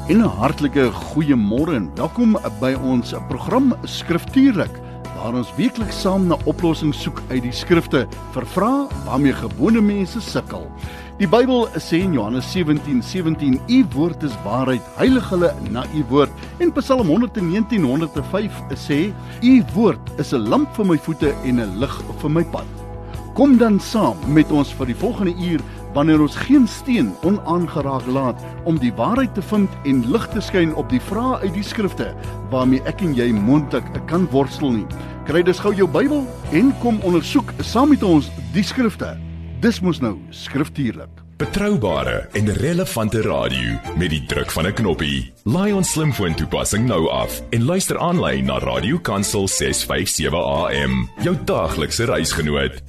En 'n hartlike goeiemôre en welkom by ons program Skriftuurlik, waar ons weekliks saam na oplossings soek uit die skrifte vir vrae waarmee gewone mense sukkel. Die Bybel sê in Johannes 17:17, U woord is waarheid, heilig hulle na U woord. En Psalm 119:105 sê, U woord is 'n lamp vir my voete en 'n lig vir my pad. Kom dan saam met ons vir die volgende uur, wanneer ons geen steen onaangeraak laat om die waarheid te vind en lig te skyn op die vrae uit die skrifte waarmee ek en jy moontlik kan worstel nie. Kry dus gou jou Bybel en kom ondersoek saam met ons die skrifte. Dis mos nou Skriftuurlik. Betroubare en relevante radio met die druk van 'n knoppie. Laai ons slimfoon toepassing nou af en luister aanlyn na Radio Kansel 657 AM, jou daaglikse reisgenoot.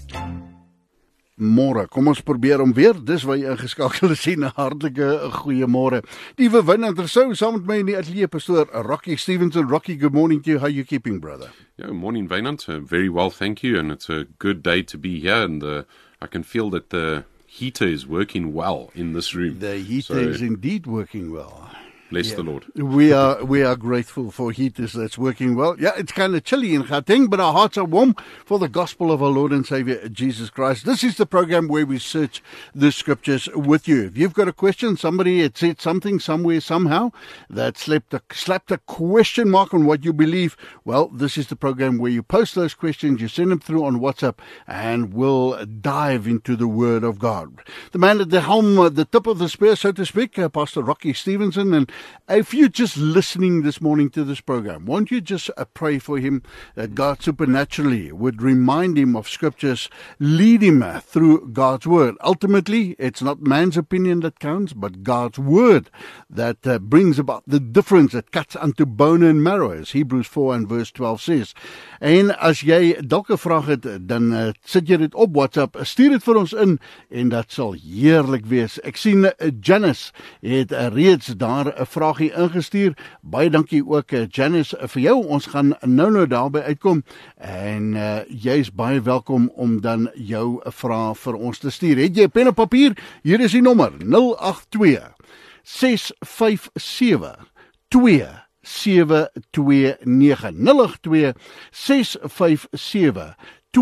Môre, kom ons probeer om weer, dis waar jy ingeskakel is, 'n hartlike goeiemôre. Die Wynand Rousseau saam met my in die ateljee, pastoor Rocky Stevenson. Rocky, good morning to you. How are you keeping, brother? Yeah, morning, Wynand. Very well, thank you, and it's a good day to be here, and I can feel that the heater is working well in this room. The heater is indeed working well. Bless the Lord. We are grateful for heaters that's working well. Yeah, it's kind of chilly in Gauteng, but our hearts are warm for the gospel of our Lord and Savior, Jesus Christ. This is the program where we search the scriptures with you. If you've got a question, somebody had said something somewhere, somehow, that slapped a question mark on what you believe, well, this is the program where you post those questions, you send them through on WhatsApp, and we'll dive into the Word of God. The man at the helm, the tip of the spear, so to speak, Pastor Rocky Stevenson, and if you're just listening this morning to this program, won't you just pray for him that God supernaturally would remind him of scriptures, lead him through God's word. Ultimately, it's not man's opinion that counts, but God's word that brings about the difference that cuts unto bone and marrow, as Hebrews 4 and verse 12 says. En as jy dalk 'n vraag het, dan sit jy dit op WhatsApp, stuur dit vir ons in en dat sal heerlik wees. Ek sien Janice het reeds daar 'n vraagie ingestuur. Baie dankie ook Janice vir jou. Ons gaan nou daarby uitkom en jy is baie welkom om dan jou vraag vir ons te stuur. Het jy pen en papier? Hier is die nommer 082 657 2729 082 657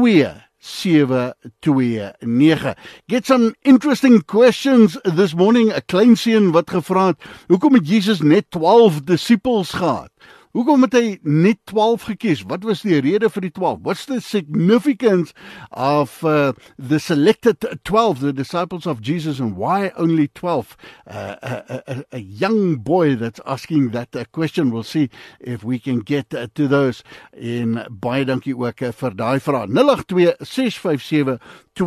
2729. Get some interesting questions this morning. 'n Klein seun wat gevra het, hoekom het Jesus net 12 disippels gehad? Hoekom het hy net 12 gekies? Wat was die rede vir die 12? What's the significance of the selected 12, the disciples of Jesus, and why only 12? A young boy that's asking that question. We'll see if we can get to those. En baie dankie ook vir daai vraag. 082 657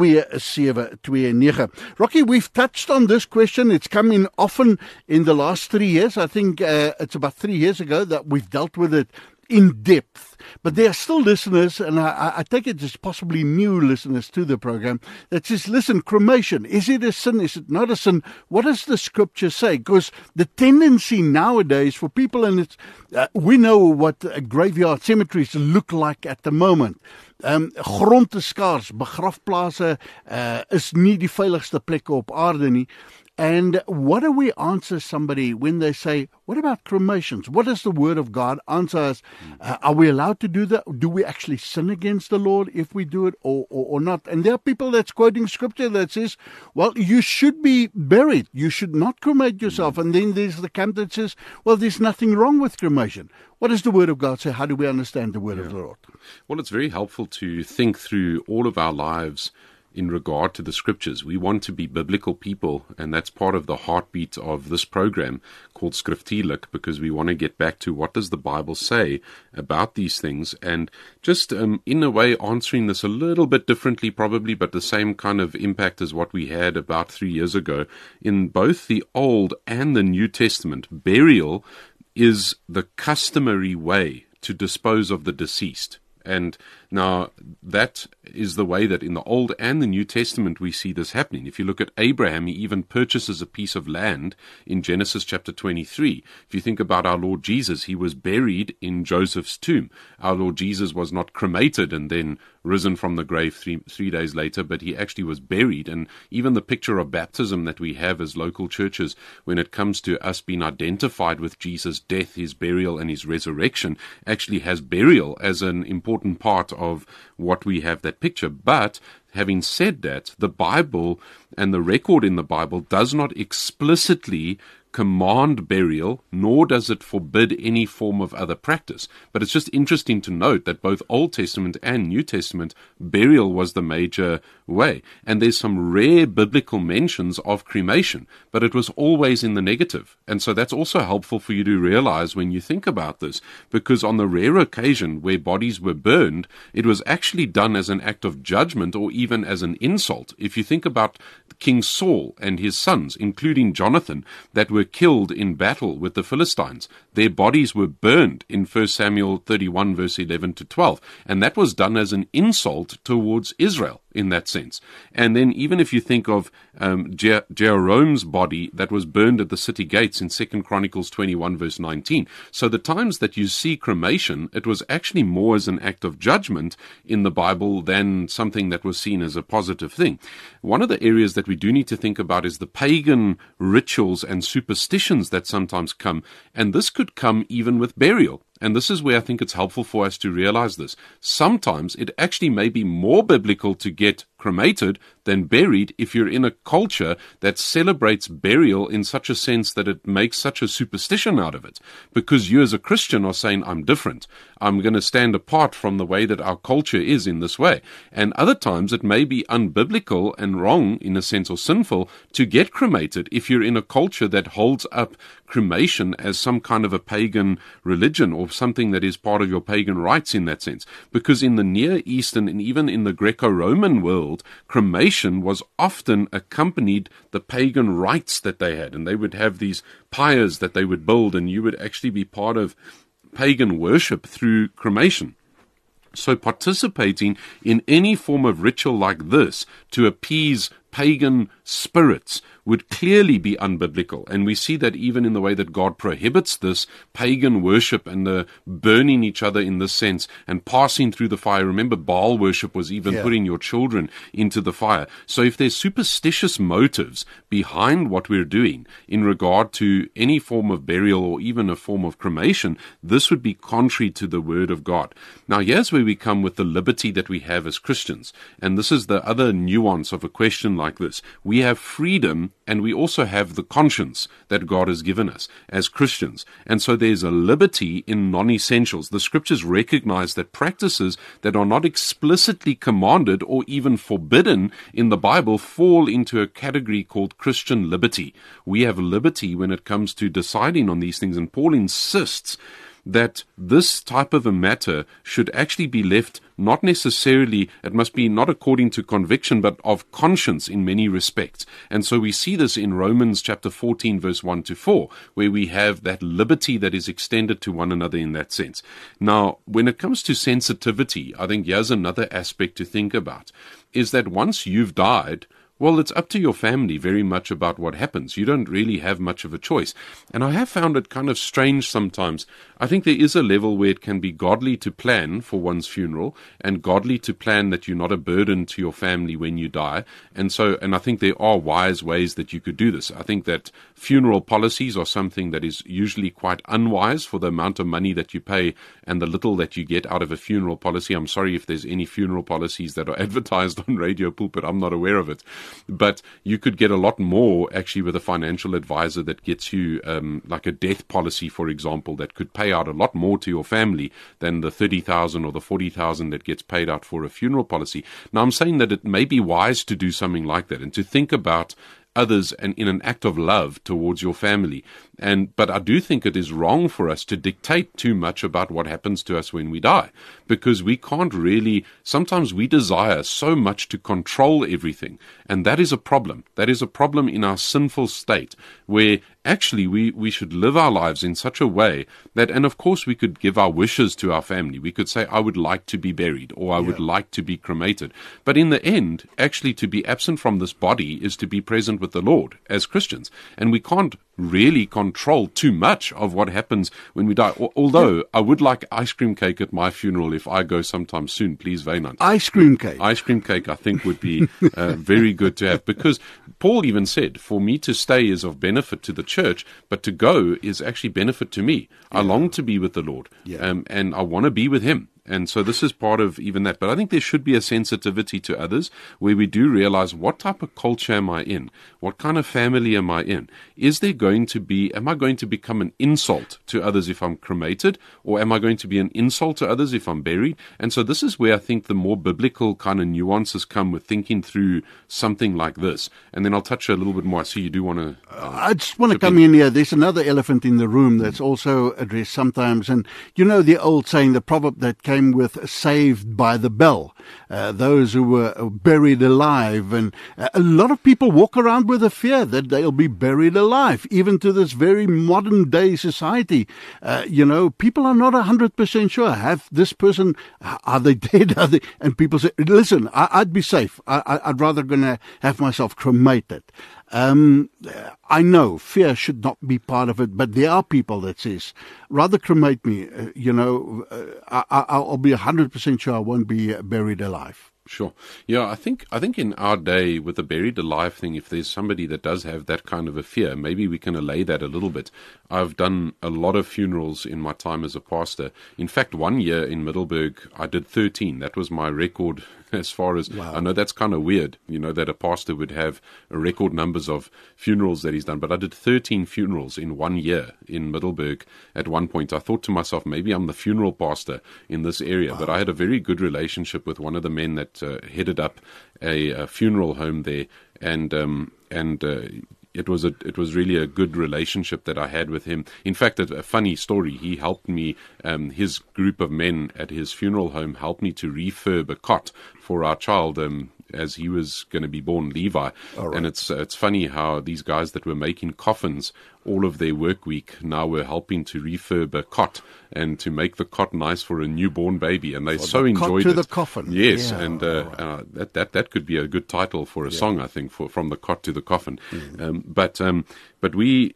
2729. Rocky, we've touched on this question. It's come in often in the last 3 years. I think it's about 3 years ago that we've dealt with it in depth. But there are still listeners, and I take it as possibly new listeners to the program, that says, listen, cremation, is it a sin? Is it not a sin? What does the scripture say? Because the tendency nowadays for people, and it's we know what graveyard cemeteries look like at the moment. Grond is skaars, begrafplase is nie die veiligste plekke op aarde nie. And what do we answer somebody when they say, what about cremations? What does the word of God answer us? Are we allowed to do that? Do we actually sin against the Lord if we do it or not? And there are people that's quoting scripture that says, well, you should be buried. You should not cremate yourself. And then there's the camp that says, well, there's nothing wrong with cremation. What does the word of God say? How do we understand the word of the Lord? Well, it's very helpful to think through all of our lives in regard to the scriptures. We want to be biblical people, and that's part of the heartbeat of this program called Skriftuurlik, because we want to get back to what does the Bible say about these things, and just in a way answering this a little bit differently probably, but the same kind of impact as what we had about 3 years ago. In both the Old and the New Testament, burial is the customary way to dispose of the deceased. And Now, that is the way that in the Old and the New Testament we see this happening. If you look at Abraham, he even purchases a piece of land in Genesis chapter 23. If you think about our Lord Jesus, he was buried in Joseph's tomb. Our Lord Jesus was not cremated and then risen from the grave three days later, but he actually was buried. And even the picture of baptism that we have as local churches, when it comes to us being identified with Jesus' death, his burial, and his resurrection, actually has burial as an important part of what we have that picture. But having said that, the Bible and the record in the Bible does not explicitly command burial, nor does it forbid any form of other practice. But it's just interesting to note that both Old Testament and New Testament, burial was the major way. And there's some rare biblical mentions of cremation, but it was always in the negative. And so that's also helpful for you to realize when you think about this, because on the rare occasion where bodies were burned, it was actually done as an act of judgment or even as an insult. If you think about King Saul and his sons, including Jonathan, that were killed in battle with the Philistines, their bodies were burned in 1 Samuel 31 verse 11 to 12. And that was done as an insult towards Israel in that sense. And then even if you think of Jehoram's body that was burned at the city gates in 2 Chronicles 21 verse 19. So the times that you see cremation, it was actually more as an act of judgment in the Bible than something that was seen as a positive thing. One of the areas that we do need to think about is the pagan rituals and superstitions that sometimes come, and this could come even with burial. And this is where I think it's helpful for us to realize this. Sometimes it actually may be more biblical to get cremated than buried if you're in a culture that celebrates burial in such a sense that it makes such a superstition out of it. Because you as a Christian are saying, I'm different. I'm going to stand apart from the way that our culture is in this way. And other times it may be unbiblical and wrong in a sense, or sinful, to get cremated if you're in a culture that holds up cremation as some kind of a pagan religion or something that is part of your pagan rites in that sense. Because in the Near Eastern and even in the Greco-Roman world, cremation was often accompanied the pagan rites that they had. And they would have these pyres that they would build, and you would actually be part of pagan worship through cremation. So participating in any form of ritual like this to appease pagan spirits would clearly be unbiblical. And we see that even in the way that God prohibits this pagan worship and the burning each other in this sense and passing through the fire. Remember, Baal worship was even putting your children into the fire. So if there's superstitious motives behind what we're doing in regard to any form of burial or even a form of cremation, this would be contrary to the word of God. Now, here's where we come with the liberty that we have as Christians. And this is the other nuance of a question like this. We have freedom and we also have the conscience that God has given us as Christians. And so there's a liberty in non-essentials. The scriptures recognize that practices that are not explicitly commanded or even forbidden in the Bible fall into a category called Christian liberty. We have liberty when it comes to deciding on these things, and Paul insists that this type of a matter should actually be left not necessarily, it must be not according to conviction, but of conscience in many respects. And so we see this in Romans chapter 14, verse 1 to 4, where we have that liberty that is extended to one another in that sense. Now, when it comes to sensitivity, I think here's another aspect to think about, is that once you've died, well, it's up to your family very much about what happens. You don't really have much of a choice. And I have found it kind of strange sometimes. I think there is a level where it can be godly to plan for one's funeral and godly to plan that you're not a burden to your family when you die. And I think there are wise ways that you could do this. I think that funeral policies are something that is usually quite unwise for the amount of money that you pay and the little that you get out of a funeral policy. I'm sorry if there's any funeral policies that are advertised on Radio Pulpit. I'm not aware of it. But you could get a lot more actually with a financial advisor that gets you like a death policy, for example, that could pay out a lot more to your family than the $30,000 or the $40,000 that gets paid out for a funeral policy. Now, I'm saying that it may be wise to do something like that and to think about others and in an act of love towards your family. But I do think it is wrong for us to dictate too much about what happens to us when we die, because we can't really, sometimes we desire so much to control everything, and that is a problem. That is a problem in our sinful state, where actually we should live our lives in such a way that, and of course we could give our wishes to our family. We could say, I would like to be buried, or I would like to be cremated. But in the end, actually to be absent from this body is to be present with the Lord as Christians. And we can't really control too much of what happens when we die. Although I would like ice cream cake at my funeral if I go sometime soon, please, Wynand. Ice cream cake. Ice cream cake, I think, would be very good to have, because Paul even said, for me to stay is of benefit to the church, but to go is actually benefit to me. I long to be with the Lord, and I want to be with Him. And so this is part of even that. But I think there should be a sensitivity to others where we do realize, what type of culture am I in? What kind of family am I in? Am I going to become an insult to others if I'm cremated? Or am I going to be an insult to others if I'm buried? And so this is where I think the more biblical kind of nuances come with thinking through something like this. And then I'll touch a little bit more. I see you do want to... I just want to come in here. There's another elephant in the room that's also addressed sometimes. And you know the old saying, the proverb that came with saved by the bell, those who were buried alive. And a lot of people walk around with a fear that they'll be buried alive, even to this very modern day society. People are not 100% sure. Have this person, are they dead? And people say, listen, I'd be safe. I'd rather gonna have myself cremated. I know fear should not be part of it, but there are people that says, rather cremate me, I'll be 100% sure I won't be buried alive. Sure. Yeah, I think in our day with the buried alive thing, if there's somebody that does have that kind of a fear, maybe we can allay that a little bit. I've done a lot of funerals in my time as a pastor. In fact, 1 year in Middelburg, I did 13. That was my record as far as... Wow. I know that's kind of weird, that a pastor would have a record numbers of funerals that he's done, but I did 13 funerals in 1 year in Middelburg at one point. I thought to myself, maybe I'm the funeral pastor in this area. Wow. But I had a very good relationship with one of the men that headed up a funeral home there, and it was really a good relationship that I had with him. In fact, a funny story, he helped me, his group of men at his funeral home helped me to refurb a cot for our child as he was going to be born, Levi. Right. And it's funny how these guys that were making coffins all of their work week now were helping to refurb a cot and to make the cot nice for a newborn baby, and they so enjoyed it. Cot to the coffin. Yes, and that could be a good title for a song, I think, from the cot to the coffin. Mm-hmm. But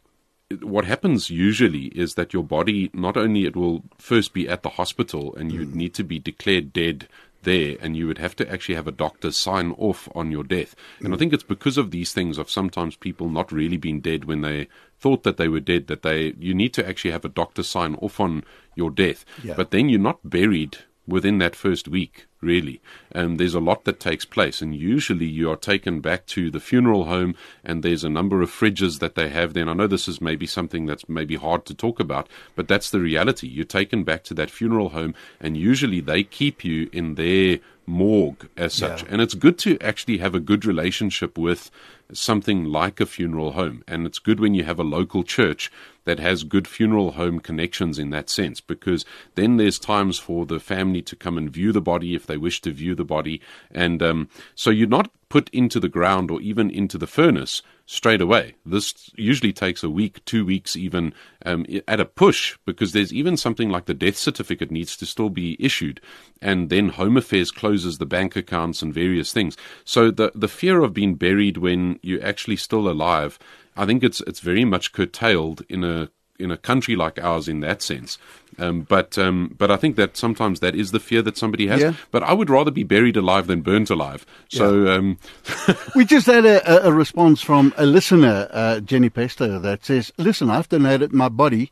what happens usually is that your body, not only it will first be at the hospital and you need to be declared dead there, and you would have to actually have a doctor sign off on your death. And I think it's because of these things of sometimes people not really being dead when they thought that they were dead, that you need to actually have a doctor sign off on your death. Yeah. But then you're not buried within that first week, really. There's a lot that takes place, and usually you are taken back to the funeral home, and there's a number of fridges that they have there. And I know this is maybe something that's maybe hard to talk about, but that's the reality. You're taken back to that funeral home, and usually they keep you in their morgue as such. Yeah. And it's good to actually have a good relationship with something like a funeral home, and it's good when you have a local church that has good funeral home connections in that sense, because then there's times for the family to come and view the body if they wish to view the body, and so you're not put into the ground or even into the furnace straight away. This usually takes a week, 2 weeks even, at a push, because there's even something like the death certificate needs to still be issued, and then Home Affairs closes the bank accounts and various things. So the fear of being buried when you're actually still alive, I think it's very much curtailed in a country like ours in that sense. But I think that sometimes that is the fear that somebody has. Yeah. But I would rather be buried alive than burnt alive. So we just had a response from a listener, Jenny Pester, that says, "Listen, I've donated my body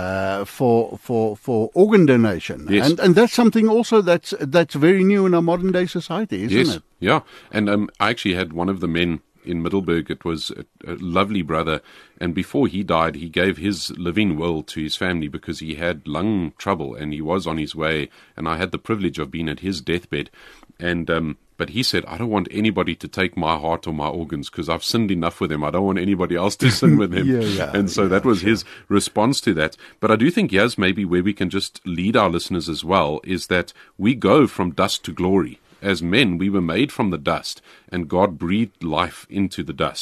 for organ donation." Yes. And that's something also that's very new in our modern day society, isn't it? Yeah. And I actually had one of the men in Middelburg. It was a lovely brother, and before he died, he gave his living will to his family because he had lung trouble and he was on his way, and I had the privilege of being at his deathbed, and but he said, I don't want anybody to take my heart or my organs because I've sinned enough with them. I don't want anybody else to sin with him. That was his response to that. But I do think, yes, maybe where we can just lead our listeners as well is that we go from dust to glory. As men, we were made from the dust, and God breathed life into the dust.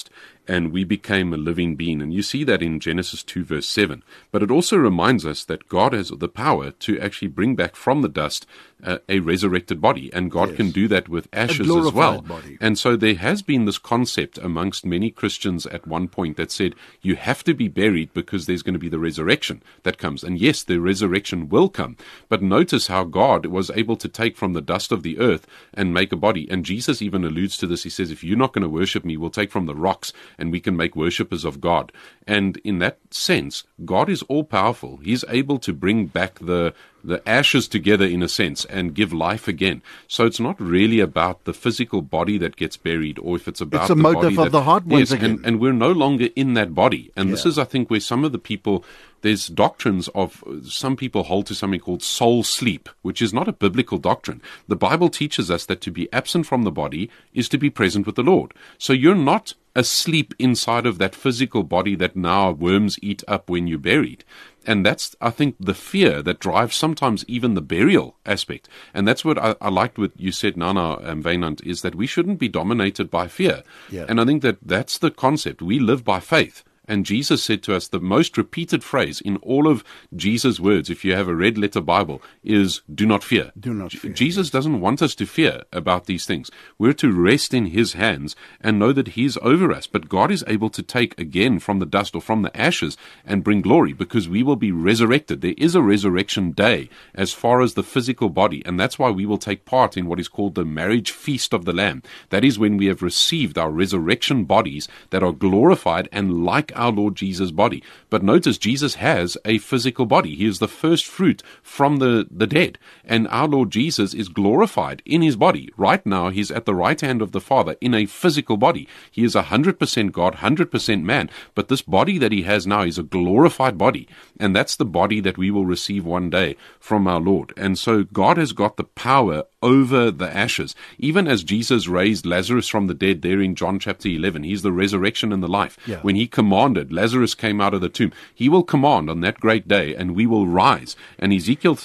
and we became a living being. And you see that in Genesis 2 verse 7. But it also reminds us that God has the power to actually bring back from the dust a resurrected body, and God can do that with ashes as well. Body. And so there has been this concept amongst many Christians at one point that said you have to be buried because there's going to be the resurrection that comes. And yes, the resurrection will come. But notice how God was able to take from the dust of the earth and make a body. And Jesus even alludes to this. He says, if you're not going to worship me, we'll take from the rocks and we can make worshippers of God. And in that sense, God is all powerful. He's able to bring back the ashes together in a sense and give life again. So it's not really about the physical body that gets buried, or if it's about it's a the motive body of the heart once again. And we're no longer in that body. And this is, I think, where some of the people, there's doctrines of, some people hold to something called soul sleep, which is not a biblical doctrine. The Bible teaches us that to be absent from the body is to be present with the Lord. So you're not asleep inside of that physical body that now worms eat up when you're buried. And that's, I think, the fear that drives sometimes even the burial aspect. And that's what I liked what you said, Nana Wynand, is that we shouldn't be dominated by fear. Yeah. And I think that that's the concept. We live by faith. And Jesus said to us, the most repeated phrase in all of Jesus' words, if you have a red letter Bible, is do not fear. Do not fear. Jesus doesn't want us to fear about these things. We're to rest in his hands and know that he's over us. But God is able to take again from the dust or from the ashes and bring glory, because we will be resurrected. There is a resurrection day as far as the physical body. And that's why we will take part in what is called the marriage feast of the Lamb. That is when we have received our resurrection bodies that are glorified and like our Lord Jesus' body. But notice, Jesus has a physical body. He is the first fruit from the dead. And our Lord Jesus is glorified in his body. Right now, he's at the right hand of the Father in a physical body. He is 100% God, 100% man. But this body that he has now is a glorified body. And that's the body that we will receive one day from our Lord. And so God has got the power over the ashes. Even as Jesus raised Lazarus from the dead there in John chapter 11, he's the resurrection and the life. Yeah. When he commanded, Lazarus came out of the tomb. He will command on that great day and we will rise. And Ezekiel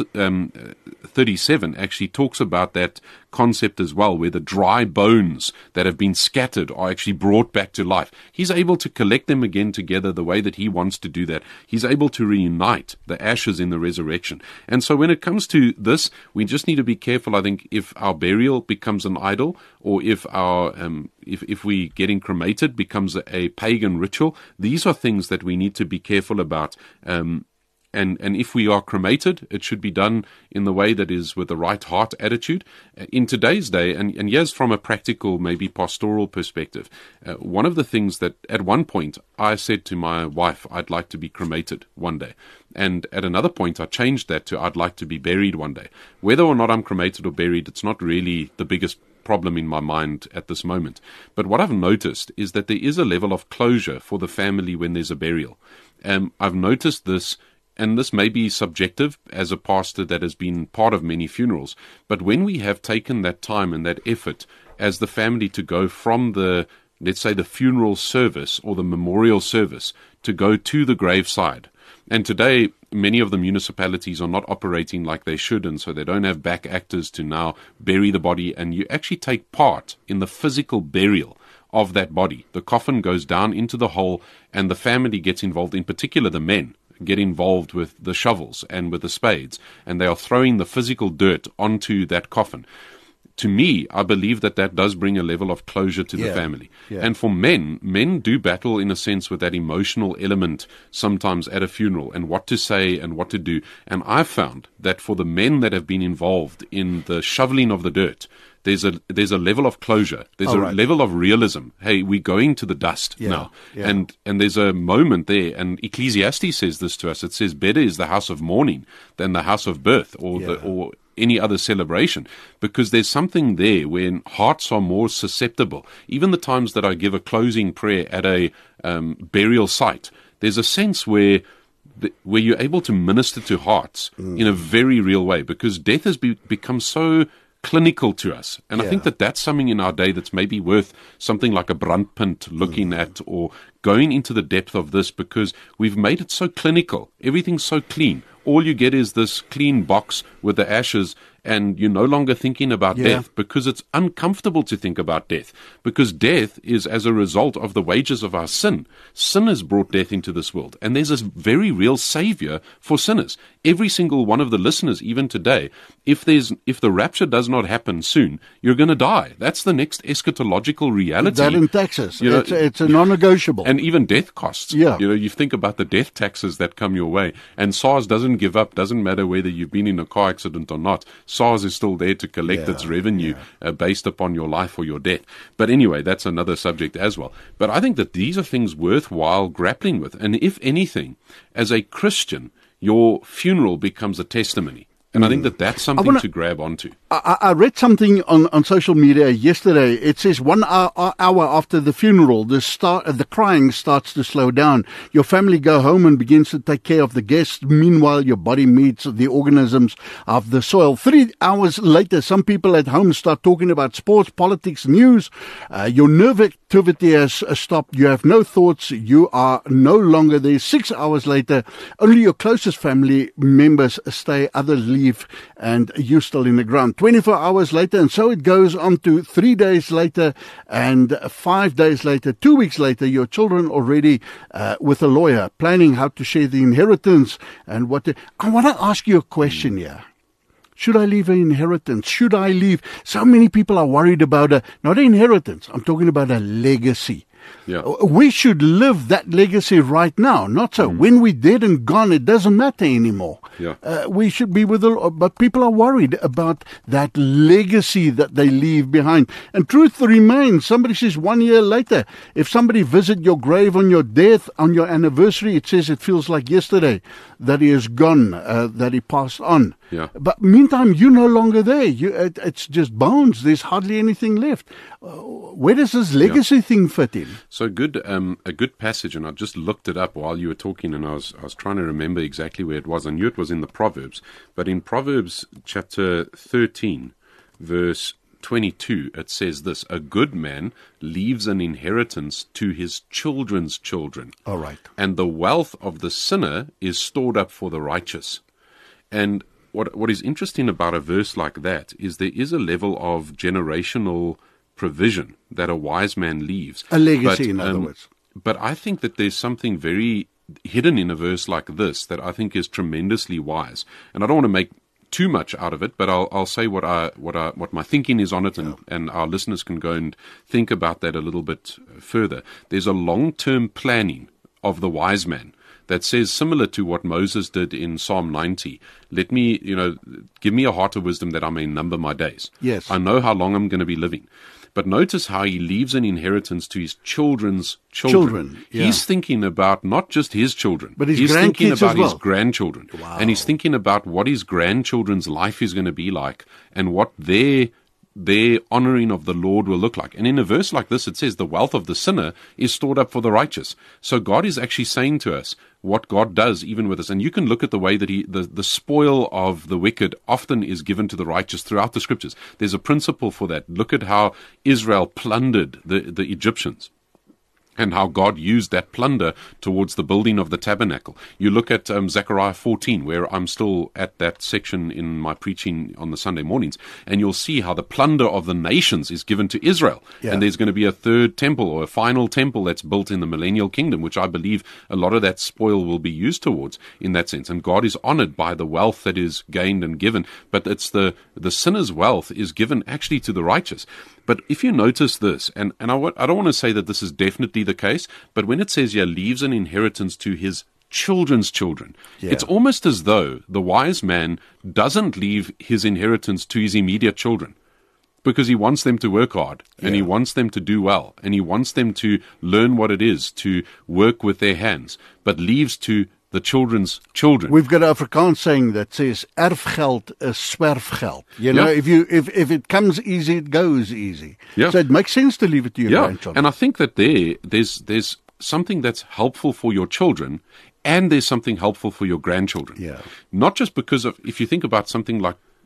37 actually talks about that concept as well, where the dry bones that have been scattered are actually brought back to life. He's able to collect them again together the way that he wants to do that. He's able to reunite the ashes in the resurrection. And so when it comes to this, we just need to be careful, I think, if our burial becomes an idol, or if our if we getting cremated becomes a pagan ritual. These are things that we need to be careful about. And if we are cremated, it should be done in the way that is with the right heart attitude. In today's day, and yes, from a practical, maybe pastoral perspective, one of the things that at one point I said to my wife, I'd like to be cremated one day. And at another point, I changed that to I'd like to be buried one day. Whether or not I'm cremated or buried, it's not really the biggest problem in my mind at this moment. But what I've noticed is that there is a level of closure for the family when there's a burial. I've noticed this. And this may be subjective as a pastor that has been part of many funerals, but when we have taken that time and that effort as the family to go from the, let's say, the funeral service or the memorial service to go to the graveside. And today, many of the municipalities are not operating like they should, and so they don't have back actors to now bury the body, and you actually take part in the physical burial of that body. The coffin goes down into the hole, and the family gets involved, in particular the men get involved with the shovels and with the spades, and they are throwing the physical dirt onto that coffin. To me, I believe that that does bring a level of closure to the family. Yeah. And for men do battle in a sense with that emotional element sometimes at a funeral, and what to say and what to do. And I've found that for the men that have been involved in the shoveling of the dirt, there's a level of closure. There's level of realism. Hey, we're going to the dust now. Yeah. And there's a moment there, and Ecclesiastes says this to us. It says, better is the house of mourning than the house of birth or any other celebration, because there's something there when hearts are more susceptible. Even the times that I give a closing prayer at a burial site, there's a sense where you're able to minister to hearts in a very real way, because death has become so clinical to us. And I think that that's something in our day that's maybe worth something like a Brandpunt looking at, or going into the depth of this, because we've made it so clinical. Everything's so clean. All you get is this clean box with the ashes, and you're no longer thinking about death because it's uncomfortable to think about death, because death is as a result of the wages of our sin. Sin has brought death into this world, and there's a very real Savior for sinners. Every single one of the listeners, even today, if the rapture does not happen soon, you're going to die. That's the next eschatological reality. That in Texas, it's a non-negotiable. And even death costs. Yeah. You think about the death taxes that come your way, and SARS doesn't give up. Doesn't matter whether you've been in a car accident or not. SARS is still there to collect its revenue based upon your life or your death. But anyway, that's another subject as well. But I think that these are things worthwhile grappling with. And if anything, as a Christian, your funeral becomes a testimony. And I think that that's something to grab onto. I read something on social media yesterday. It says 1 hour after the funeral, the crying starts to slow down. Your family go home and begins to take care of the guests. Meanwhile, your body meets the organisms of the soil. 3 hours later, some people at home start talking about sports, politics, news. Your nerve activity has stopped. You have no thoughts. You are no longer there. 6 hours later, only your closest family members stay. Others leave, and you're still in the ground. 24 hours later, and so it goes on to 3 days later, and 5 days later, 2 weeks later, your children already with a lawyer planning how to share the inheritance and what. I want to ask you a question here. Should I leave an inheritance? Should I leave? So many people are worried about not an inheritance. I'm talking about a legacy. Yeah. We should live that legacy right now. Not so. When we're dead and gone, it doesn't matter anymore. Yeah. We should be with but people are worried about that legacy that they leave behind. And truth remains. Somebody says 1 year later, if somebody visit your grave on your death, on your anniversary, it says it feels like yesterday that he is gone, that he passed on. Yeah. But meantime, you're no longer there. It's just bones. There's hardly anything left. Where does this legacy thing fit in? So a good passage, and I just looked it up while you were talking, and I was trying to remember exactly where it was. I knew it was in the Proverbs, but in Proverbs chapter 13, verse 22, it says this: a good man leaves an inheritance to his children's children. All right. And the wealth of the sinner is stored up for the righteous. And what is interesting about a verse like that is there is a level of generational provision that a wise man leaves. A legacy, in other words. But I think that there's something very hidden in a verse like this that I think is tremendously wise. And I don't want to make too much out of it, but I'll say what my thinking is on it, and our listeners can go and think about that a little bit further. There's a long-term planning of the wise man that says, similar to what Moses did in Psalm 90, let me, give me a heart of wisdom that I may number my days. Yes. I know how long I'm going to be living. But notice how he leaves an inheritance to his children's children. Yeah. He's thinking about not just his children, but he's thinking about his grandchildren. Wow. And he's thinking about what his grandchildren's life is going to be like and what their honoring of the Lord will look like. And in a verse like this, it says the wealth of the sinner is stored up for the righteous. So God is actually saying to us what God does even with us. And you can look at the way that the spoil of the wicked often is given to the righteous throughout the scriptures. There's a principle for that. Look at how Israel plundered the Egyptians, and how God used that plunder towards the building of the tabernacle. You look at Zechariah 14, where I'm still at that section in my preaching on the Sunday mornings, and you'll see how the plunder of the nations is given to Israel. Yeah. And there's going to be a third temple, or a final temple, that's built in the millennial kingdom, which I believe a lot of that spoil will be used towards in that sense. And God is honored by the wealth that is gained and given, but it's the sinner's wealth is given actually to the righteous. But if you notice this, and I don't want to say that this is definitely the case, but when it says, leaves an inheritance to his children's children, it's almost as though the wise man doesn't leave his inheritance to his immediate children, because he wants them to work hard, and he wants them to do well, and he wants them to learn what it is to work with their hands, but leaves to the children's children. We've got an Afrikaans saying that says, erfgeld is swerfgeld. If it comes easy, it goes easy. Yeah. So it makes sense to leave it to your grandchildren. And I think that there's something that's helpful for your children, and there's something helpful for your grandchildren. Yeah. Not just because of, if you think about something like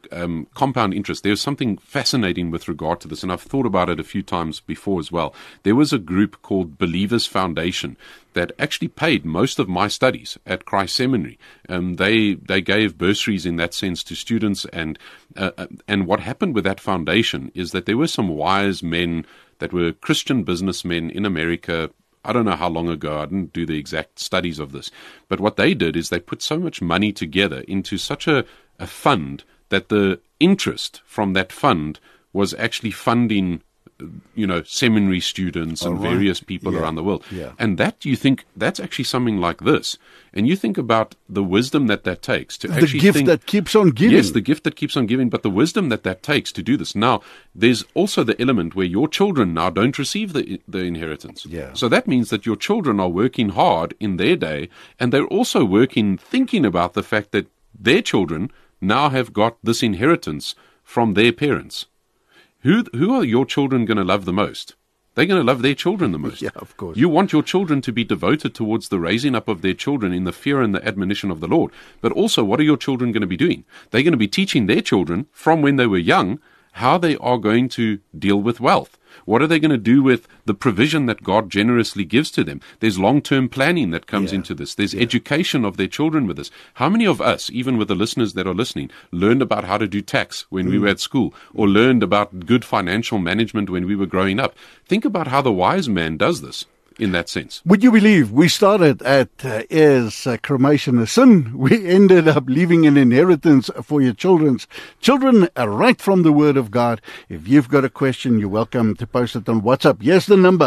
compound interest. There's something fascinating with regard to this, and I've thought about it a few times before as well. There was a group called Believers Foundation that actually paid most of my studies at Christ Seminary. They gave bursaries in that sense to students, and what happened with that foundation is that there were some wise men that were Christian businessmen in America. I don't know how long ago. I didn't do the exact studies of this. But what they did is they put so much money together into such a fund that the interest from that fund was actually funding, seminary students and various people around the world. Yeah. And that, you think, that's actually something like this. And you think about the wisdom that takes to actually the gift that keeps on giving. Yes, the gift that keeps on giving, but the wisdom that takes to do this. Now, there's also the element where your children now don't receive the inheritance. Yeah. So that means that your children are working hard in their day, and they're also working, thinking about the fact that their children now have got this inheritance from their parents. Who are your children going to love the most? They're going to love their children the most. Yeah, of course. You want your children to be devoted towards the raising up of their children in the fear and the admonition of the Lord. But also, what are your children going to be doing? They're going to be teaching their children from when they were young how they are going to deal with wealth. What are they going to do with the provision that God generously gives to them? There's long-term planning that comes into this. There's education of their children with this. How many of us, even with the listeners that are listening, learned about how to do tax when we were at school, or learned about good financial management when we were growing up? Think about how the wise man does this. In that sense. Would you believe we started at heirs, cremation, a sin? We ended up leaving an inheritance for your children's children right from the Word of God. If you've got a question, you're welcome to post it on WhatsApp. Here's the number,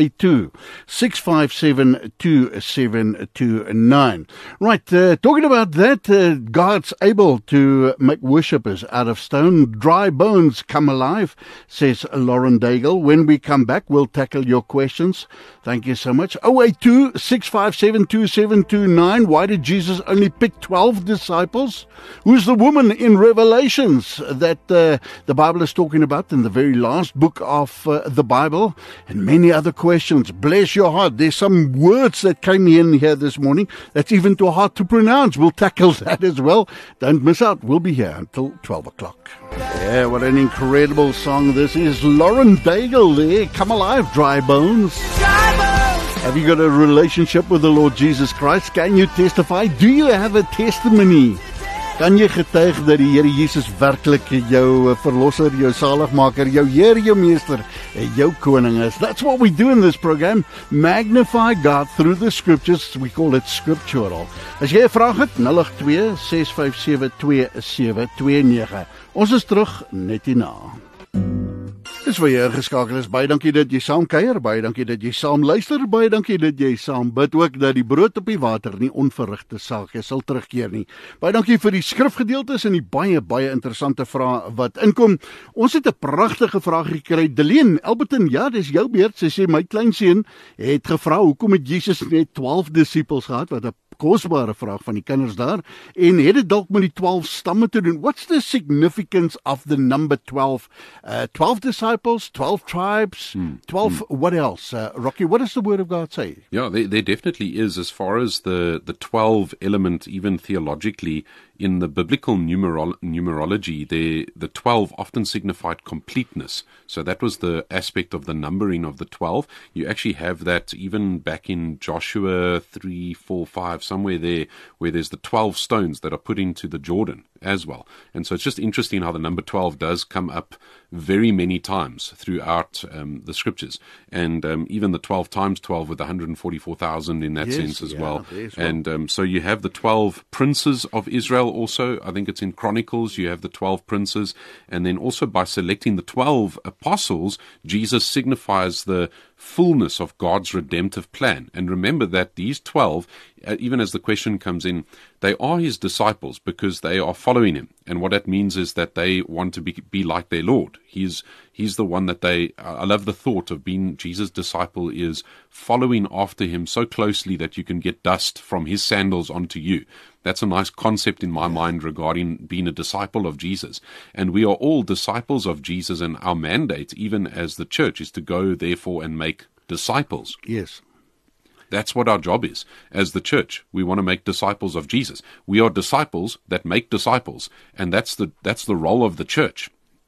082-657-2729. Right, talking about that, God's able to make worshippers out of stone. Dry bones come alive, says Lauren Daigle. When we come back, we'll tackle your questions. Thank you so much. 082-657-2729. Why did Jesus only pick 12 disciples? Who's the woman in Revelations that the Bible is talking about in the very last book of the Bible? And many other questions. Bless your heart. There's some words that came in here this morning that's even too hard to pronounce. We'll tackle that as well. Don't miss out. We'll be here until 12 o'clock. Yeah, what an incredible song this is. Lauren Daigle there. Come alive, dry bones. Have you got a relationship with the Lord Jesus Christ? Can you testify? Do you have a testimony? Kan jy getuig dat die Here Jesus werklik jou verlosser, jou zaligmaker, jou Heer, jou meester, jou koning is? That's what we do in this program. Magnify God through the scriptures. We call it scriptural. As jy 'n vraag het, 082-657-2729. Ons is terug net hierna. Dis vir jou geskakel is. Baie dankie dat jy saam kuier, baie dankie dat jy saam luister, baie dankie dat jy saam bid ook dat die brood op die water nie onverrigte saak sal terugkeer nie. Baie dankie vir die skrifgedeeltes en die baie interessante vrae wat inkom. Ons het 'n pragtige vraag gekry. Deleen Elberton, ja, dis jou beurt. Sy sê my kleinseun het gevra hoekom het Jesus net 12 disippels gehad, wat 'n kosbare vraag van die kinders daar, en het dit dalk met die 12 stamme te doen. What's the significance of the number 12? 12 disciples, 12 tribes, 12, what else? Rocky, what does the Word of God say? Yeah, there definitely is, as far as the 12 element, even theologically, in the biblical numerology, the 12 often signified completeness. So that was the aspect of the numbering of the 12. You actually have that even back in Joshua 3, 4, 5, somewhere there, where there's the 12 stones that are put into the Jordan as well. And so it's just interesting how the number 12 does come up very many times throughout the scriptures. And even the 12 times 12 with 144,000 in that sense as well. And so you have the 12 princes of Israel also. I think it's in Chronicles, you have the 12 princes. And then also by selecting the 12 apostles, Jesus signifies the fullness of God's redemptive plan. And remember that these 12, even as the question comes in, they are his disciples because they are following him. And what that means is that they want to be like their Lord. He's the one that I love the thought of being Jesus' disciple is following after him so closely that you can get dust from his sandals onto you. That's a nice concept in my mind regarding being a disciple of Jesus. And we are all disciples of Jesus, and our mandate, even as the church, is to go, therefore, and make disciples. Yes. That's what our job is as the church. We want to make disciples of Jesus. We are disciples that make disciples, and that's the role of the church.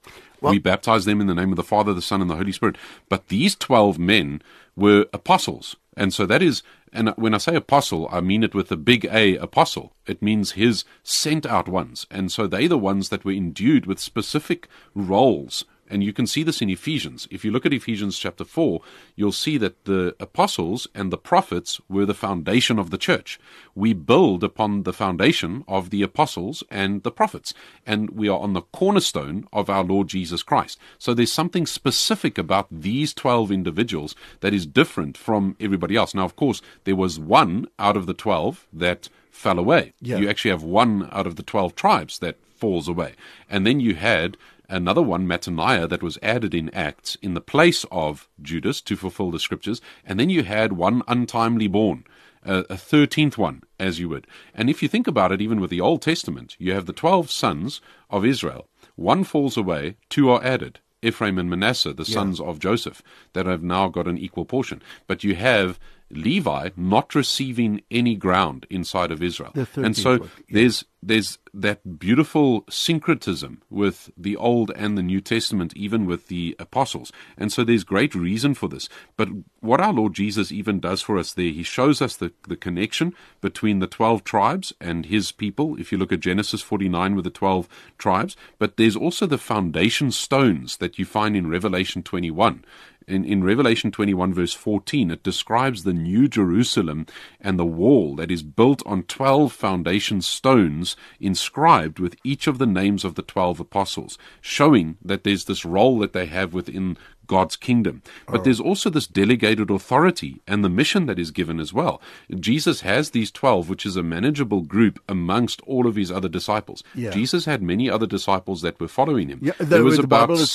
We baptize them in the name of the Father, the Son, and the Holy Spirit. But these 12 men were apostles. And so that is, and when I say apostle, I mean it with a big A, apostle. It means his sent out ones. And so they're the ones that were endued with specific roles. And you can see this in Ephesians. If you look at Ephesians chapter 4, you'll see that the apostles and the prophets were the foundation of the church. We build upon the foundation of the apostles and the prophets, and we are on the cornerstone of our Lord Jesus Christ. So there's something specific about these 12 individuals that is different from everybody else. Now, of course, there was one out of the 12 that fell away. Yeah. You actually have one out of the 12 tribes that falls away. And then you had another one, Mattaniah, that was added in Acts in the place of Judas to fulfill the scriptures. And then you had one untimely born, a 13th one, as you would. And if you think about it, even with the Old Testament, you have the 12 sons of Israel. One falls away, 2 are added. Ephraim and Manasseh, the sons of Joseph, that have now got an equal portion. But you have Levi not receiving any ground inside of Israel. And so there's that beautiful syncretism with the Old and the New Testament, even with the apostles. And so there's great reason for this. But what our Lord Jesus even does for us there, he shows us the connection between the 12 tribes and his people. If you look at Genesis 49 with the 12 tribes, but there's also the foundation stones that you find in Revelation 21. In Revelation 21 verse 14, it describes the New Jerusalem and the wall that is built on 12 foundation stones inscribed with each of the names of the 12 apostles, showing that there's this role that they have within God's kingdom. But there's also this delegated authority and the mission that is given as well. Jesus has these 12, which is a manageable group amongst all of his other disciples. Yeah. Jesus had many other disciples that were following him. Yeah, there was about Bible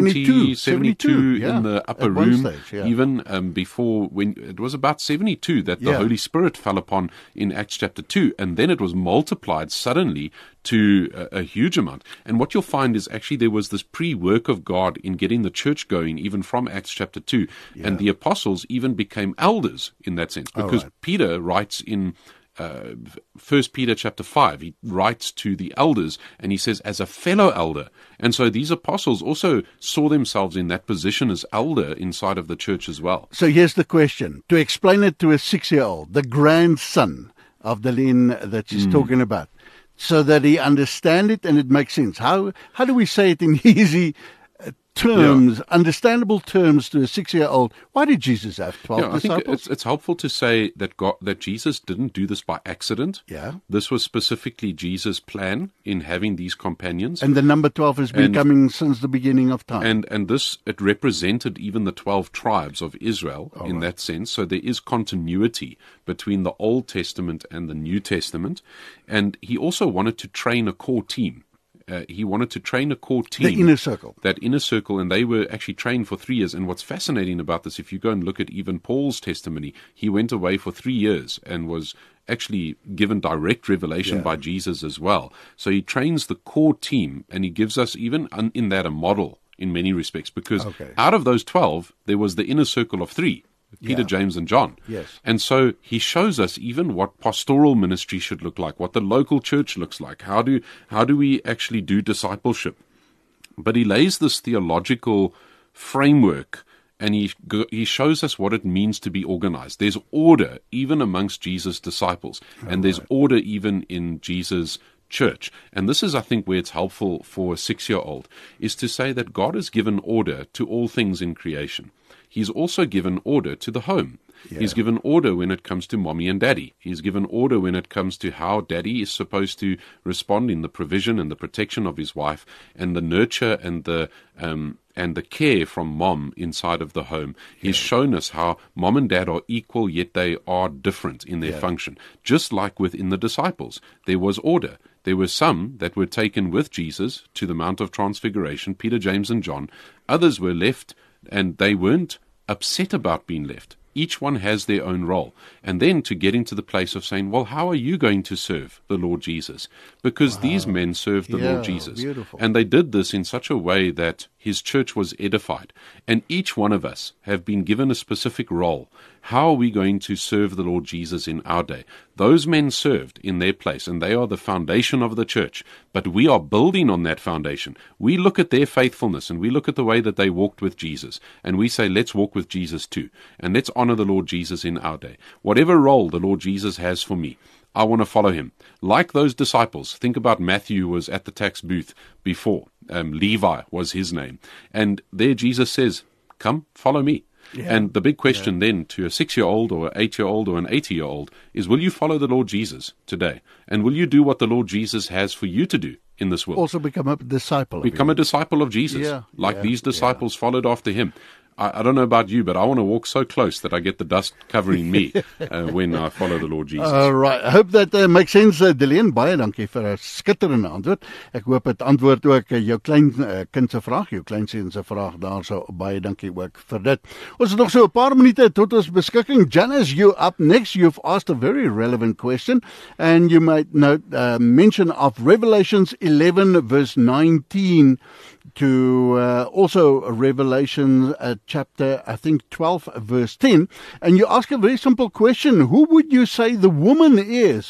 72 yeah, in the upper at one room, stage, yeah. even before, when it was about 72 that the Holy Spirit fell upon in Acts chapter 2, and then it was multiplied suddenly to a huge amount. And what you'll find is actually there was this pre-work of God in getting the church going, even from Acts chapter 2. Yeah. And the apostles even became elders in that sense, because Peter writes in 1 Peter chapter 5, he writes to the elders, and he says, as a fellow elder. And so these apostles also saw themselves in that position as elder inside of the church as well. So here's the question. To explain it to a 6-year-old, the grandson of the Lynn that she's talking about, so that he understand it and it makes sense. How do we say it in easy terms, understandable terms to a 6-year-old? Why did Jesus have 12 disciples? I think it's helpful to say that Jesus didn't do this by accident. Yeah. This was specifically Jesus' plan in having these companions. And the number 12 has been coming since the beginning of time. And this, it represented even the 12 tribes of Israel in that sense. So there is continuity between the Old Testament and the New Testament. And he also wanted to train a core team. He wanted to train a core team. The inner circle. That inner circle, and they were actually trained for 3 years. And what's fascinating about this, if you go and look at even Paul's testimony, he went away for 3 years and was actually given direct revelation by Jesus as well. So he trains the core team, and he gives us even in that a model in many respects, because out of those 12, there was the inner circle of 3. Peter, James, and John. Yes. And so he shows us even what pastoral ministry should look like, what the local church looks like. How do we actually do discipleship? But he lays this theological framework, and he shows us what it means to be organized. There's order even amongst Jesus' disciples, and there's order even in Jesus' church. And this is, I think, where it's helpful for a 6-year-old, is to say that God has given order to all things in creation. He's also given order to the home. Yeah. He's given order when it comes to mommy and daddy. He's given order when it comes to how daddy is supposed to respond in the provision and the protection of his wife, and the nurture and the care from mom inside of the home. He's shown us how mom and dad are equal, yet they are different in their function. Just like within the disciples, there was order. There were some that were taken with Jesus to the Mount of Transfiguration, Peter, James, and John. Others were left, and they weren't upset about being left. Each one has their own role. And then to get into the place of saying, well, how are you going to serve the Lord Jesus? Because these men served the Lord Jesus. Beautiful. And they did this in such a way that his church was edified. And each one of us have been given a specific role. How are we going to serve the Lord Jesus in our day? Those men served in their place, and they are the foundation of the church. But we are building on that foundation. We look at their faithfulness, and we look at the way that they walked with Jesus, and we say, let's walk with Jesus too. And let's honor the Lord Jesus in our day. Whatever role the Lord Jesus has for me, I want to follow him. Like those disciples, think about Matthew was at the tax booth before. Levi was his name. And there Jesus says, come, follow me. Yeah. And the big question then to a 6-year-old or an 8-year-old or an 80-year-old is, will you follow the Lord Jesus today? And will you do what the Lord Jesus has for you to do in this world? Also become a disciple. Become a disciple of Jesus, like these disciples followed after him. I don't know about you, but I want to walk so close that I get the dust covering me when I follow the Lord Jesus. Right. I hope that makes sense, Dillian. Baie dankie vir 'n skitterende antwoord. Ek hoop dit antwoord ook jou klein kind se vraag, jou kleinseun se vraag daarso. Baie dankie ook vir dit. Ons het nog so 'n paar minute tot ons beskikking. Janice, you up next. You've asked a very relevant question, and you might note mention of Revelations 11 verse 19 to also Revelation chapter, I think 12 verse 10, and you ask a very simple question: who would you say the woman is?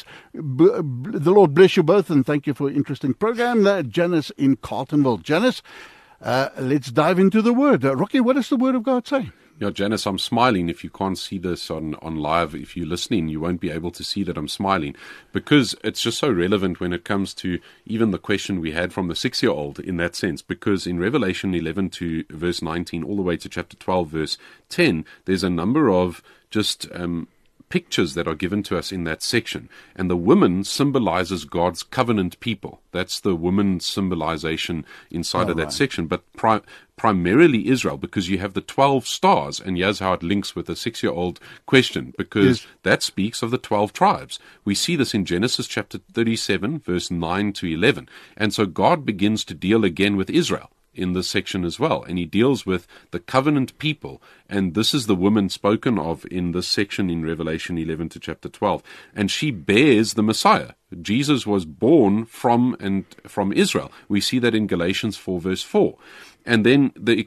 The Lord bless you both, and thank you for an interesting program. Janice in Carltonville. Janice, let's dive into the Word. Rocky, what does the Word of God say? Yeah, Janice, I'm smiling. If you can't see this on live, if you're listening, you won't be able to see that I'm smiling, because it's just so relevant when it comes to even the question we had from the 6-year-old in that sense, because in Revelation 11 to verse 19 all the way to chapter 12 verse 10, there's a number of just pictures that are given to us in that section. And the woman symbolizes God's covenant people. That's the woman symbolization inside of that section. But primarily Israel, because you have the 12 stars, and here's how it links with the 6-year-old question, because that speaks of the 12 tribes. We see this in Genesis chapter 37, verse 9 to 11. And so God begins to deal again with Israel in this section as well, and he deals with the covenant people, and this is the woman spoken of in this section in Revelation 11 to chapter 12, and she bears the Messiah. Jesus was born from Israel. We see that in Galatians 4 verse 4. And then this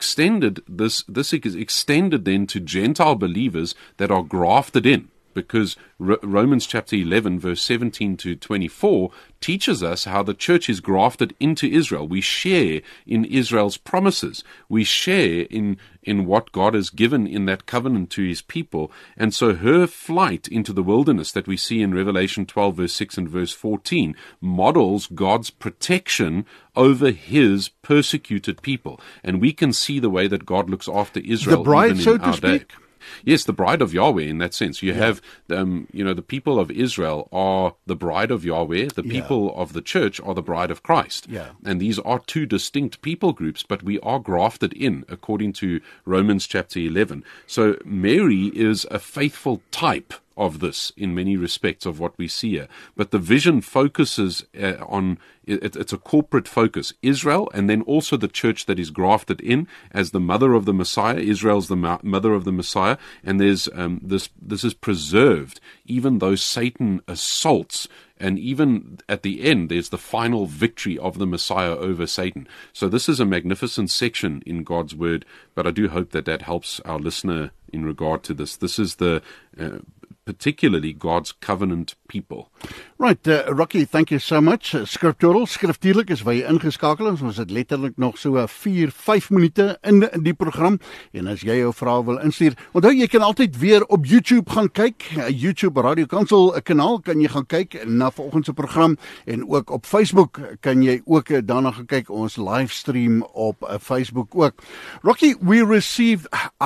is extended then to Gentile believers that are grafted in, because Romans chapter 11 verse 17 to 24 teaches us how the church is grafted into Israel. We share in Israel's promises. We share in what God has given in that covenant to his people. And so her flight into the wilderness that we see in Revelation 12 verse 6 and verse 14 models God's protection over his persecuted people. And we can see the way that God looks after Israel, the bride, even in our day. Yes, the bride of Yahweh in that sense. You have, the people of Israel are the bride of Yahweh. The people of the church are the bride of Christ. Yeah. And these are two distinct people groups, but we are grafted in, according to Romans chapter 11. So Mary is a faithful type of this in many respects of what we see here. But the vision focuses on, it's a corporate focus, Israel, and then also the church that is grafted in as the mother of the Messiah. Israel's the mother of the Messiah, and there's this is preserved even though Satan assaults. And even at the end, there's the final victory of the Messiah over Satan. So this is a magnificent section in God's Word, but I do hope that helps our listener in regard to this. This is the particularly God's covenant people. Right, Rocky, thank you so much. Skriftuurlik is waar jy ingeskakel is. Ons het letterlik nog so 4-5 minute in die program. En as jy jou vrae wil instuur, onthou jy kan altyd weer op YouTube gaan kyk. YouTube Radio Kansel kanaal kan jy gaan kyk na vanoggend se program, en ook op Facebook kan jy ook daarna gaan kyk, ons livestream op Facebook ook. Rocky, we received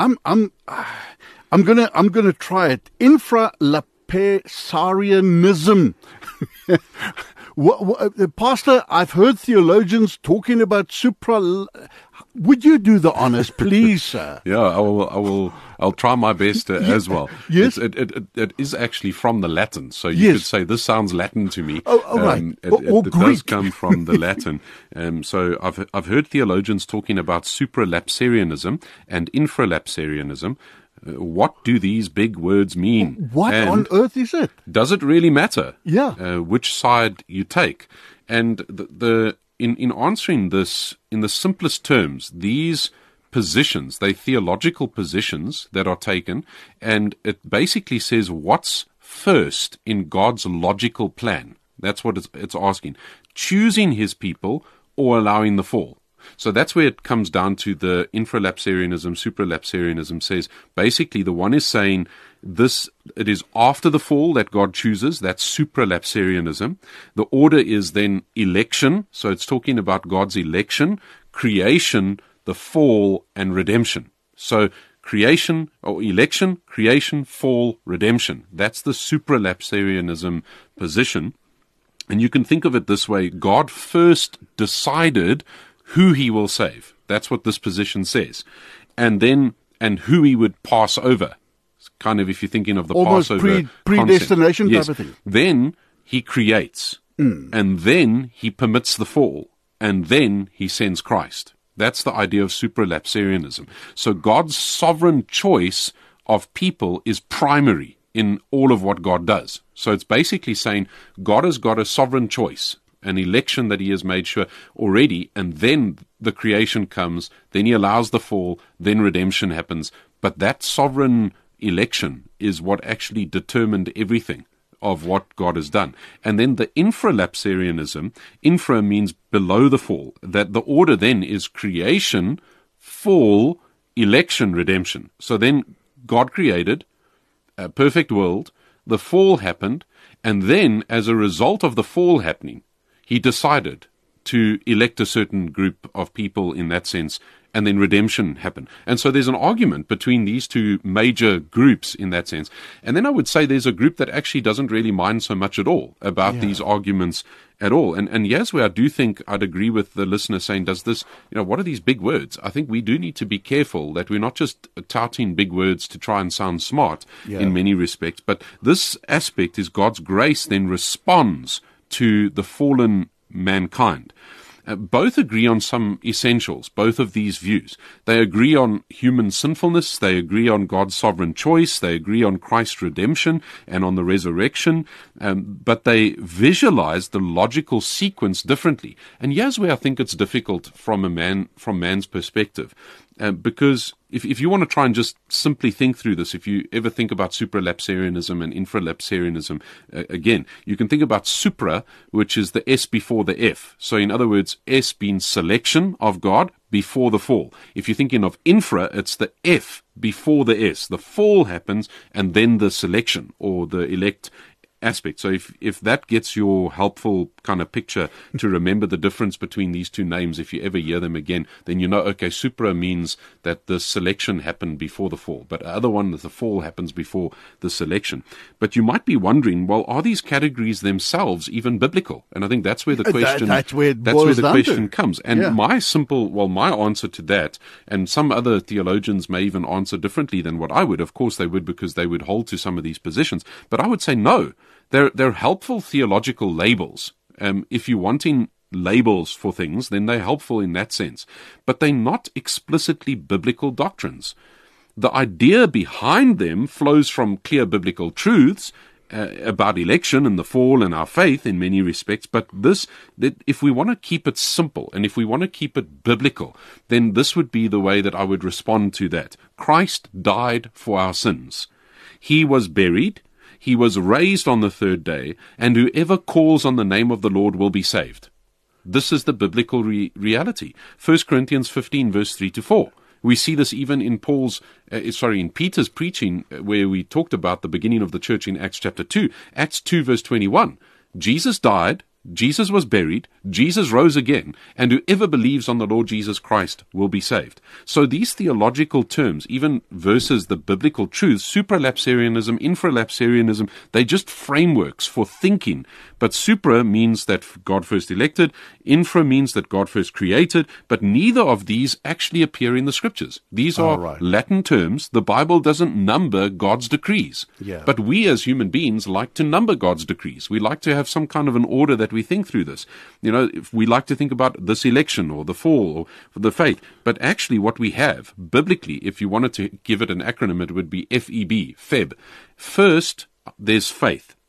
I'm gonna try it. Infralapsarianism. Pastor, I've heard theologians talking about Would you do the honors, please, sir? Yeah, I'll try my best as well. Yes, it is actually from the Latin, so you could say this sounds Latin to me. Right. It does come from the Latin. So I've heard theologians talking about supralapsarianism and infralapsarianism. What do these big words mean? What on earth is it? Does it really matter? Yeah. Which side you take? And the in answering this, in the simplest terms, these positions, they're theological positions that are taken, and it basically says what's first in God's logical plan. That's what it's asking. Choosing his people or allowing the fall. So that's where it comes down to the infralapsarianism, supralapsarianism says, basically the one is saying this, it is after the fall that God chooses, that's supralapsarianism. The order is then election, so it's talking about God's election, creation, the fall, and redemption. So creation, or election, creation, fall, redemption. That's the supralapsarianism position. And you can think of it this way: God first decided who he will save. That's what this position says. And who he would pass over. It's kind of, if you're thinking of the almost Passover predestination yes. type of thing. Then he creates. And then he permits the fall. And then he sends Christ. That's the idea of supralapsarianism. So God's sovereign choice of people is primary in all of what God does. So it's basically saying God has got a sovereign choice, an election that he has made sure already, and then the creation comes, then he allows the fall, then redemption happens. But that sovereign election is what actually determined everything of what God has done. And then the infralapsarianism, infra means below the fall, that the order then is creation, fall, election, redemption. So then God created a perfect world, the fall happened, and then as a result of the fall happening, he decided to elect a certain group of people in that sense, and then redemption happened. And so there's an argument between these two major groups in that sense. And then I would say there's a group that actually doesn't really mind so much at all about these arguments at all. And yes, where I do think I'd agree with the listener saying, does this, what are these big words? I think we do need to be careful that we're not just touting big words to try and sound smart in many respects. But this aspect is God's grace then responds to the fallen mankind. Both agree on some essentials, both of these views. They agree on human sinfulness, they agree on God's sovereign choice, they agree on Christ's redemption and on the resurrection, but they visualize the logical sequence differently. And here's where I think it's difficult from man's perspective. Because if you want to try and just simply think through this, if you ever think about supralapsarianism and infralapsarianism, again, you can think about supra, which is the S before the F. So in other words, S being selection of God before the fall. If you're thinking of infra, it's the F before the S. The fall happens and then the selection or the elect aspect. So if that gets your helpful kind of picture to remember the difference between these two names, if you ever hear them again, then you know, okay, supra means that the selection happened before the fall, but the other one, the fall happens before the selection. But you might be wondering, well, are these categories themselves even biblical? And I think that's where the question that's where the question comes. And my answer to that, and some other theologians may even answer differently than what I would. Of course they would, because they would hold to some of these positions. But I would say no. They're helpful theological labels. If you're wanting labels for things, then they're helpful in that sense. But they're not explicitly biblical doctrines. The idea behind them flows from clear biblical truths about election and the fall and our faith in many respects. But that if we want to keep it simple and if we want to keep it biblical, then this would be the way that I would respond to that. Christ died for our sins. He was buried. He was raised on the third day, and whoever calls on the name of the Lord will be saved. This is the biblical reality. 1 Corinthians 15, verse 3-4. We see this even in in Peter's preaching, where we talked about the beginning of the church in Acts chapter 2. Acts 2, verse 21. Jesus died, Jesus was buried, Jesus rose again, and whoever believes on the Lord Jesus Christ will be saved. So these theological terms, even versus the biblical truths, supralapsarianism, infralapsarianism, they're just frameworks for thinking. But supra means that God first elected, infra means that God first created, but neither of these actually appear in the scriptures. These are Latin terms. The Bible doesn't number God's decrees. But we as human beings like to number God's decrees. We like to have some kind of an order that we think through this. If we like to think about this election or the fall or the faith. But actually what we have, biblically, if you wanted to give it an acronym, it would be FEB, Feb. First, there's faith.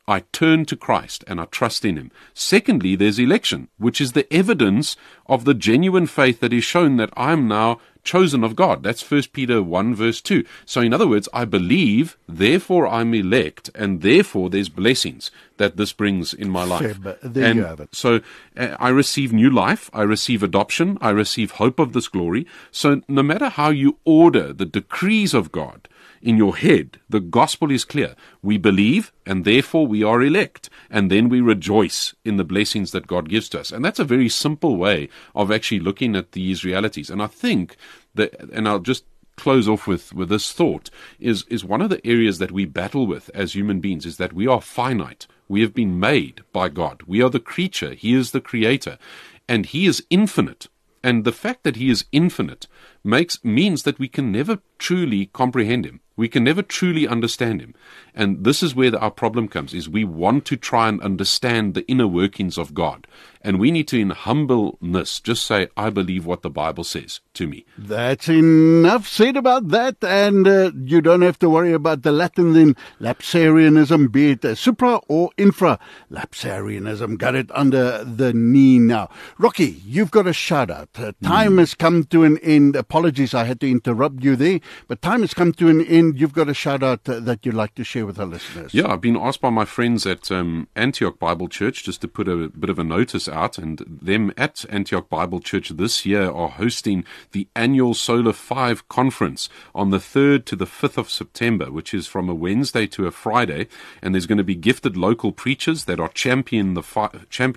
I turn to Christ and I trust in Him. Secondly, there's election, which is the evidence of the genuine faith that is shown that I'm now chosen of God. That's 1 Peter 1 verse 2. So in other words, I believe, therefore I'm elect, and therefore there's blessings that this brings in my life. There you have it. So I receive new life, I receive adoption, I receive hope of this glory. So no matter how you order the decrees of God in your head, the gospel is clear. We believe, and therefore we are elect, and then we rejoice in the blessings that God gives to us. And that's a very simple way of actually looking at these realities. And I think that, and I'll just close off with this thought, is one of the areas that we battle with as human beings is that we are finite. We have been made by God. We are the creature. He is the creator, and He is infinite. And the fact that He is infinite means that we can never truly comprehend Him. We can never truly understand Him. And this is where our problem comes, is we want to try and understand the inner workings of God. And we need to, in humbleness, just say, I believe what the Bible says to me. That's enough said about that, and you don't have to worry about the Latin then. Lapsarianism, be it supra or infra Lapsarianism, got it under the knee now. Rocky, you've got a shout out. Time has come to an end. Apologies, I had to interrupt you there, but time has come to an end. You've got a shout out that you'd like to share with our listeners. Yeah, I've been asked by my friends at Antioch Bible Church just to put a bit of a notice out, and them at Antioch Bible Church this year are hosting the annual Solar 5 conference on the 3rd to the 5th of September, which is from a Wednesday to a Friday, and there's going to be gifted local preachers that are championing the 5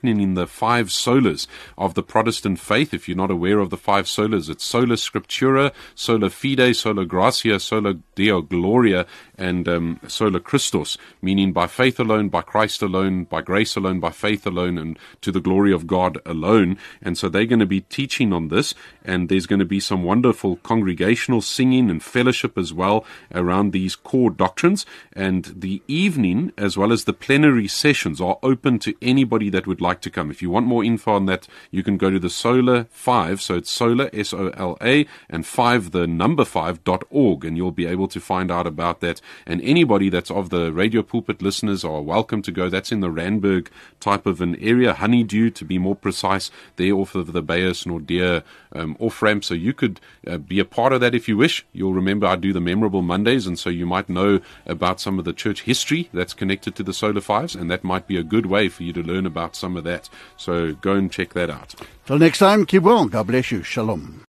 solas of the Protestant faith. If you're not aware of the 5 solas, it's Sola Scriptura, Sola Fide, Sola Gratia, Sola Deo Gloria, and Sola Christus, meaning by faith alone, by Christ alone, by grace alone, by faith alone, and to the glory of God alone. And so they're going to be teaching on this, and there's going to be some wonderful congregational singing and fellowship as well around these core doctrines. And the evening, as well as the plenary sessions, are open to anybody that would like to come. If you want more info on that, you can go to the Solar 5, so it's Solar, SOLA, and 5, the number 5.org, and you'll be able to find out about that. And anybody that's of the Radio Pulpit listeners are welcome to go. That's in the Randburg type of an area, Honeydew to be more precise, there off of the Beyers Nordeer off-ramp. So you could be a part of that if you wish. You'll remember I do the Memorable Mondays, and so you might know about some of the church history that's connected to the Solar 5s, and that might be a good way for you to learn about some of that. So go and check that out. Till next time, keep well. God bless you. Shalom.